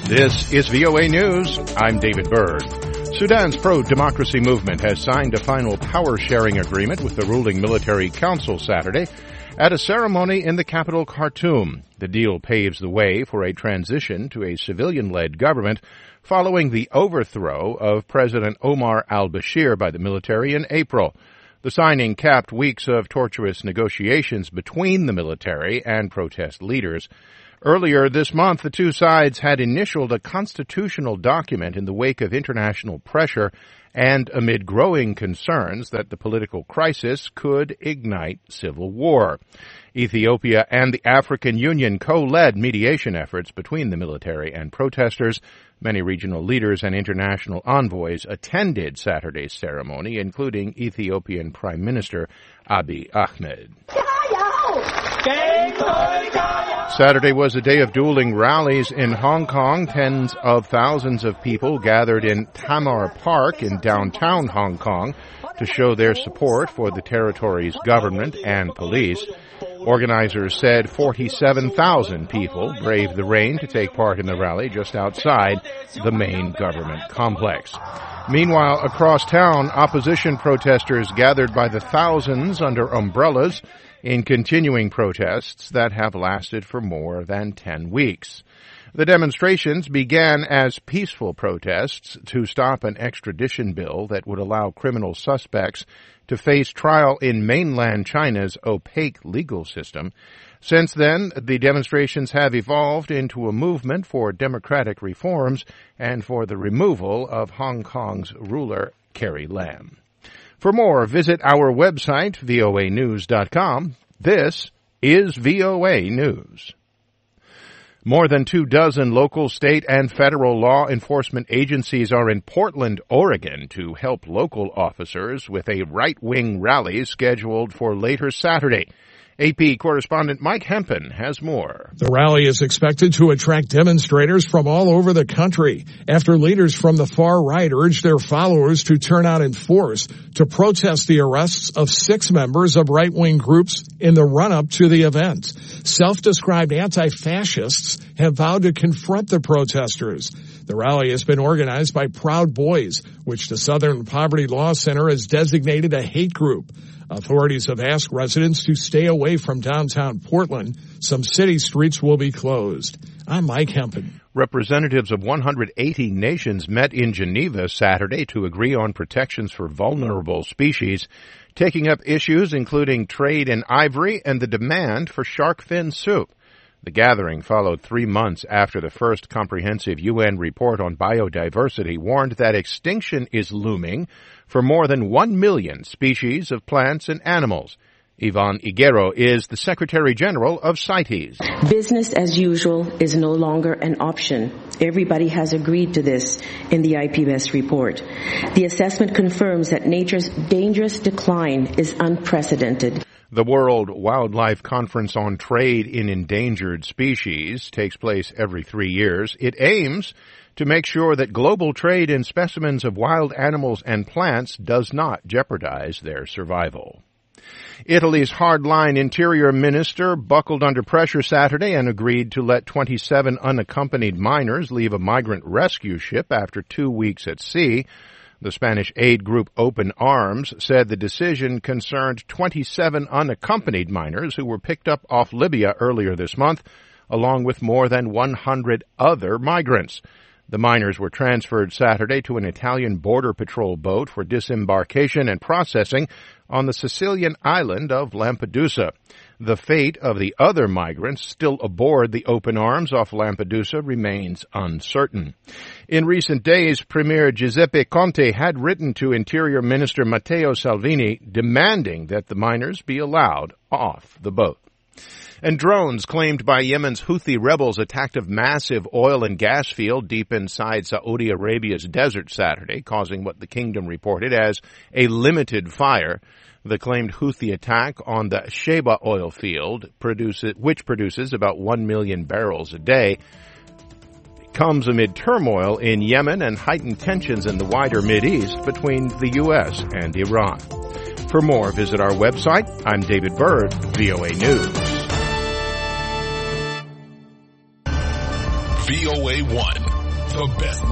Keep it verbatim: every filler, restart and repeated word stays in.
This is V O A News. I'm David Byrd. Sudan's pro-democracy movement has signed a final power-sharing agreement with the ruling military council Saturday at a ceremony in the capital Khartoum. The deal paves the way for a transition to a civilian-led government following the overthrow of President Omar al-Bashir by the military in April. The signing capped weeks of tortuous negotiations between the military and protest leaders. Earlier this month, the two sides had initialed a constitutional document in the wake of international pressure and amid growing concerns that the political crisis could ignite civil war. Ethiopia and the African Union co-led mediation efforts between the military and protesters. Many regional leaders and international envoys attended Saturday's ceremony, including Ethiopian Prime Minister Abiy Ahmed. Saturday was a day of dueling rallies in Hong Kong. Tens of thousands of people gathered in Tamar Park in downtown Hong Kong to show their support for the territory's government and police. Organizers said forty-seven thousand people braved the rain to take part in the rally just outside the main government complex. Meanwhile, across town, opposition protesters gathered by the thousands under umbrellas in continuing protests that have lasted for more than ten weeks. The demonstrations began as peaceful protests to stop an extradition bill that would allow criminal suspects to face trial in mainland China's opaque legal system. Since then, the demonstrations have evolved into a movement for democratic reforms and for the removal of Hong Kong's ruler, Carrie Lam. For more, visit our website, V O A news dot com. This is V O A News. More than two dozen local, state, and federal law enforcement agencies are in Portland, Oregon, to help local officers with a right-wing rally scheduled for later Saturday. A P correspondent Mike Hempen has more. The rally is expected to attract demonstrators from all over the country after leaders from the far right urged their followers to turn out in force to protest the arrests of six members of right-wing groups in the run-up to the event. Self-described anti-fascists have vowed to confront the protesters. The rally has been organized by Proud Boys, which the Southern Poverty Law Center has designated a hate group. Authorities have asked residents to stay away from downtown Portland. Some city streets will be closed. I'm Mike Hempen. Representatives of one hundred eighty nations met in Geneva Saturday to agree on protections for vulnerable species, taking up issues including trade in ivory and the demand for shark fin soup. The gathering followed three months after the first comprehensive U N report on biodiversity warned that extinction is looming for more than one million species of plants and animals. Yvonne Higuero is the Secretary General of CITES. Business as usual is no longer an option. Everybody has agreed to this in the I P B E S report. The assessment confirms that nature's dangerous decline is unprecedented. The World Wildlife Conference on Trade in Endangered Species takes place every three years. It aims to make sure that global trade in specimens of wild animals and plants does not jeopardize their survival. Italy's hardline interior minister buckled under pressure Saturday and agreed to let twenty-seven unaccompanied minors leave a migrant rescue ship after two weeks at sea. The Spanish aid group Open Arms said the decision concerned twenty-seven unaccompanied minors who were picked up off Libya earlier this month, along with more than one hundred other migrants. The minors were transferred Saturday to an Italian border patrol boat for disembarkation and processing on the Sicilian island of Lampedusa. The fate of the other migrants still aboard the Open Arms off Lampedusa remains uncertain. In recent days, Premier Giuseppe Conte had written to Interior Minister Matteo Salvini demanding that the minors be allowed off the boat. And drones claimed by Yemen's Houthi rebels attacked a massive oil and gas field deep inside Saudi Arabia's desert Saturday, causing what the kingdom reported as a limited fire. The claimed Houthi attack on the Sheba oil field, produces, which produces about one million barrels a day, comes amid turmoil in Yemen and heightened tensions in the wider Mideast between the U S and Iran. For more, visit our website. I'm David Byrd, V O A News. V O A one. The best